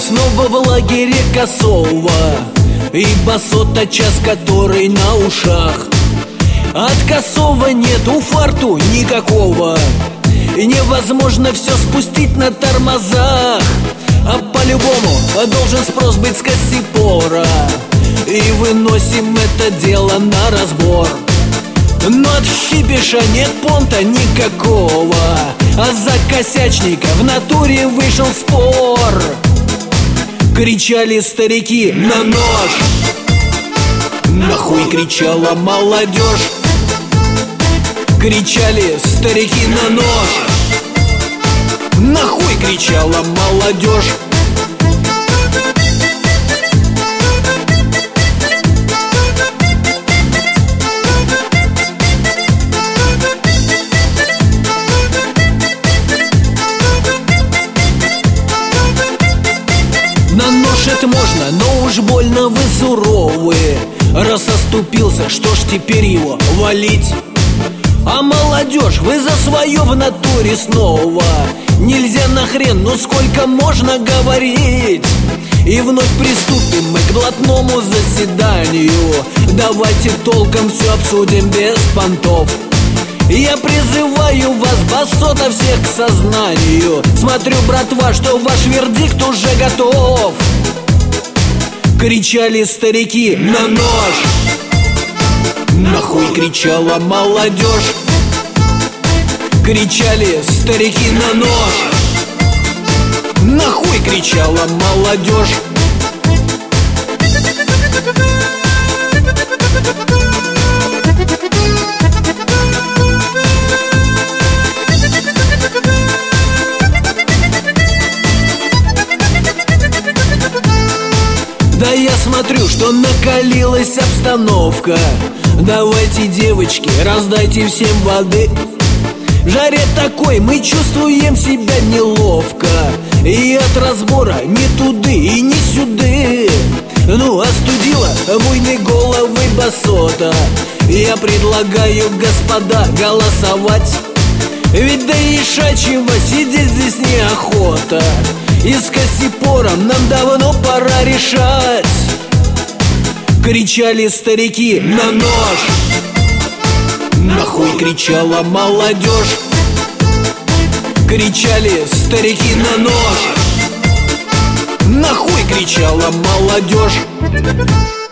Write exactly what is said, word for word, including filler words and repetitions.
снова в лагере Косово, и басота, час который на ушах. От Косова нету фарту никакого, и невозможно все спустить на тормозах. А по-любому должен спрос быть с Кассипора, и выносим это дело на разбор. Но от Хипиша нет понта никакого, а за косячника в натуре вышел спор. Кричали старики на нож, нахуй кричала молодежь. Кричали старики на нож, нахуй кричала молодежь. На нож это можно, но уж больно вы суровые. Раз оступился, что ж теперь его валить? А молодежь, вы за свое в натуре снова. Нельзя нахрен, ну сколько можно говорить? И вновь приступим мы к блатному заседанию. Давайте толком все обсудим без понтов. Я призываю вас, басота, всех к сознанию. Смотрю, братва, что ваш вердикт уже готов. Кричали старики на нож, нахуй кричала молодежь. Кричали старики на нож, нахуй кричала молодежь. Да я смотрю, что накалилась обстановка. Давайте, девочки, раздайте всем воды. В жаре такой мы чувствуем себя неловко, и от разбора ни туды и ни сюды. Ну, остудила буйной головы басота. Я предлагаю, господа, голосовать. Ведь до ишачьего сидеть здесь неохота, и с Кассипором нам давно пора решать. Кричали старики на нож, нахуй кричала молодежь. Кричали старики на нож, нахуй кричала молодежь.